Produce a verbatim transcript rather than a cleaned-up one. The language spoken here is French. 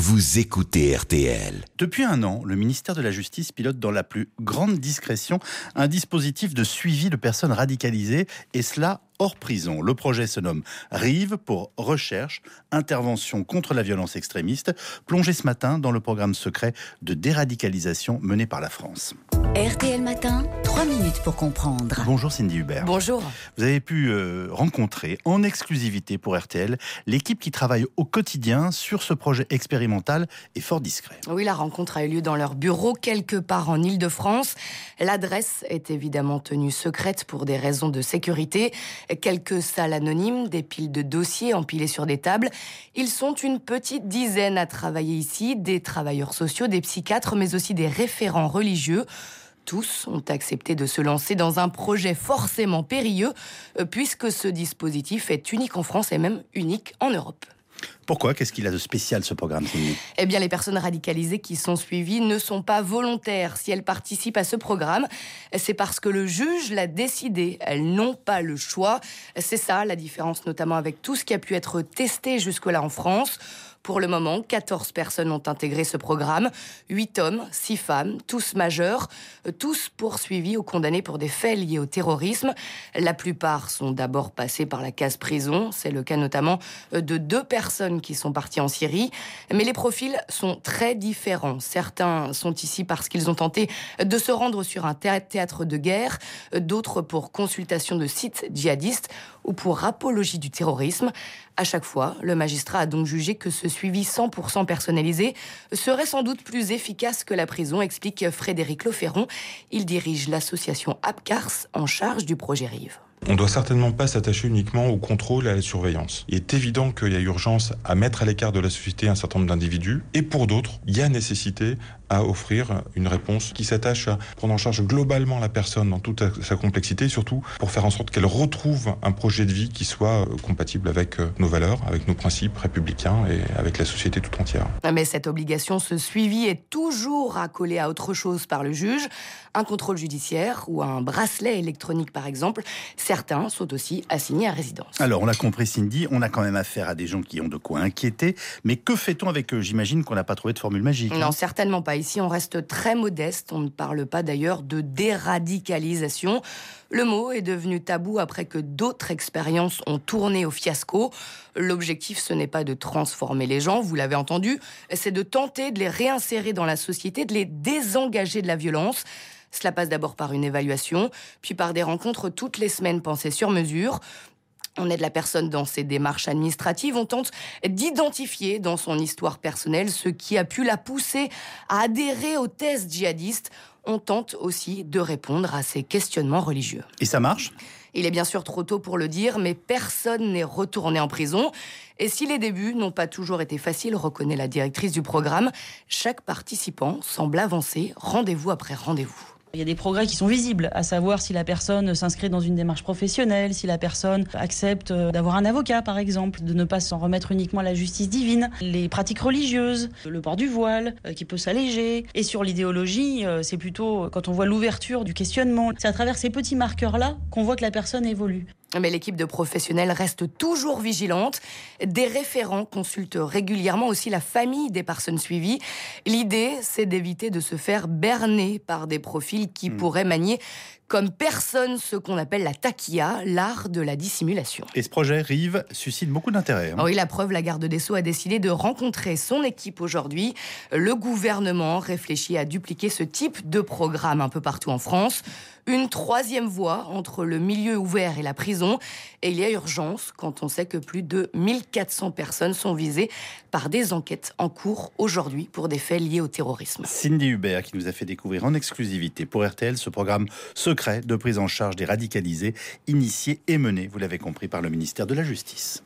vous écoutez R T L. Depuis un an, le ministère de la Justice pilote dans la plus grande discrétion un dispositif de suivi de personnes radicalisées, et cela hors prison. Le projet se nomme RIVE pour Recherche, Intervention contre la violence extrémiste, plongé ce matin dans le programme secret de déradicalisation mené par la France. R T L Matin, trois minutes pour comprendre. Bonjour Cindy Hubert. Bonjour. Vous avez pu euh, rencontrer en exclusivité pour R T L l'équipe qui travaille au quotidien sur ce projet expérimental et fort discret. Oui, la rencontre a eu lieu dans leur bureau quelque part en Île-de-France. L'adresse est évidemment tenue secrète pour des raisons de sécurité. Quelques salles anonymes, des piles de dossiers empilés sur des tables. Ils sont une petite dizaine à travailler ici, des travailleurs sociaux, des psychiatres, mais aussi des référents religieux. Tous ont accepté de se lancer dans un projet forcément périlleux, puisque ce dispositif est unique en France et même unique en Europe. Pourquoi ? Qu'est-ce qu'il a de spécial, ce programme, Cindy ? Eh bien, les personnes radicalisées qui sont suivies ne sont pas volontaires. Si elles participent à ce programme, c'est parce que le juge l'a décidé. Elles n'ont pas le choix. C'est ça la différence, notamment avec tout ce qui a pu être testé jusque-là en France. Pour le moment, quatorze personnes ont intégré ce programme. huit hommes, six femmes, tous majeurs, tous poursuivis ou condamnés pour des faits liés au terrorisme. La plupart sont d'abord passés par la case prison. C'est le cas notamment de deux personnes qui sont parties en Syrie. Mais les profils sont très différents. Certains sont ici parce qu'ils ont tenté de se rendre sur un théâtre de guerre, d'autres pour consultation de sites djihadistes ou pour apologie du terrorisme. À chaque fois, le magistrat a donc jugé que ce suivi cent pour cent personnalisé serait sans doute plus efficace que la prison, explique Frédéric Loferron. Il dirige l'association APCARS en charge du projet RIVE. On ne doit certainement pas s'attacher uniquement au contrôle et à la surveillance. Il est évident qu'il y a urgence à mettre à l'écart de la société un certain nombre d'individus, et pour d'autres, il y a nécessité à offrir une réponse qui s'attache à prendre en charge globalement la personne dans toute sa complexité, et surtout pour faire en sorte qu'elle retrouve un projet de vie qui soit compatible avec nos valeurs, avec nos principes républicains et avec la société tout entière. Mais cette obligation, ce suivi est toujours accolé à autre chose par le juge, un contrôle judiciaire ou un bracelet électronique par exemple. Certains sont aussi assignés à résidence. Alors, on l'a compris, Cindy, on a quand même affaire à des gens qui ont de quoi inquiéter. Mais que fait-on avec eux ? J'imagine qu'on n'a pas trouvé de formule magique. Non, hein. certainement pas. Ici, on reste très modeste. On ne parle pas d'ailleurs de déradicalisation. Le mot est devenu tabou après que d'autres expériences ont tourné au fiasco. L'objectif, ce n'est pas de transformer les gens, vous l'avez entendu, c'est de tenter de les réinsérer dans la société, de les désengager de la violence. Cela passe d'abord par une évaluation, puis par des rencontres toutes les semaines pensées sur mesure. On aide la personne dans ses démarches administratives, on tente d'identifier dans son histoire personnelle ce qui a pu la pousser à adhérer aux thèses djihadistes. On tente aussi de répondre à ses questionnements religieux. Et ça marche ? Il est bien sûr trop tôt pour le dire, mais personne n'est retourné en prison. Et si les débuts n'ont pas toujours été faciles, reconnaît la directrice du programme, chaque participant semble avancer rendez-vous après rendez-vous. Il y a des progrès qui sont visibles, à savoir si la personne s'inscrit dans une démarche professionnelle, si la personne accepte d'avoir un avocat, par exemple, de ne pas s'en remettre uniquement à la justice divine, les pratiques religieuses, le port du voile, euh, qui peut s'alléger. Et sur l'idéologie, euh, c'est plutôt quand on voit l'ouverture du questionnement. C'est à travers ces petits marqueurs-là qu'on voit que la personne évolue. Mais l'équipe de professionnels reste toujours vigilante. Des référents consultent régulièrement aussi la famille des personnes suivies. L'idée, c'est d'éviter de se faire berner par des profils qui mmh. pourraient manier comme personne ce qu'on appelle la taquilla, l'art de la dissimulation. Et ce projet RIVE suscite beaucoup d'intérêt. Hein. Oui, la preuve, la garde des Sceaux a décidé de rencontrer son équipe aujourd'hui. Le gouvernement réfléchit à dupliquer ce type de programme un peu partout en France. Une troisième voie entre le milieu ouvert et la prison. Et il y a urgence quand on sait que plus de mille quatre cents personnes sont visées par des enquêtes en cours aujourd'hui pour des faits liés au terrorisme. Cindy Hubert qui nous a fait découvrir en exclusivité pour R T L ce programme secret de prise en charge des radicalisés, initié et mené, vous l'avez compris, par le ministère de la Justice.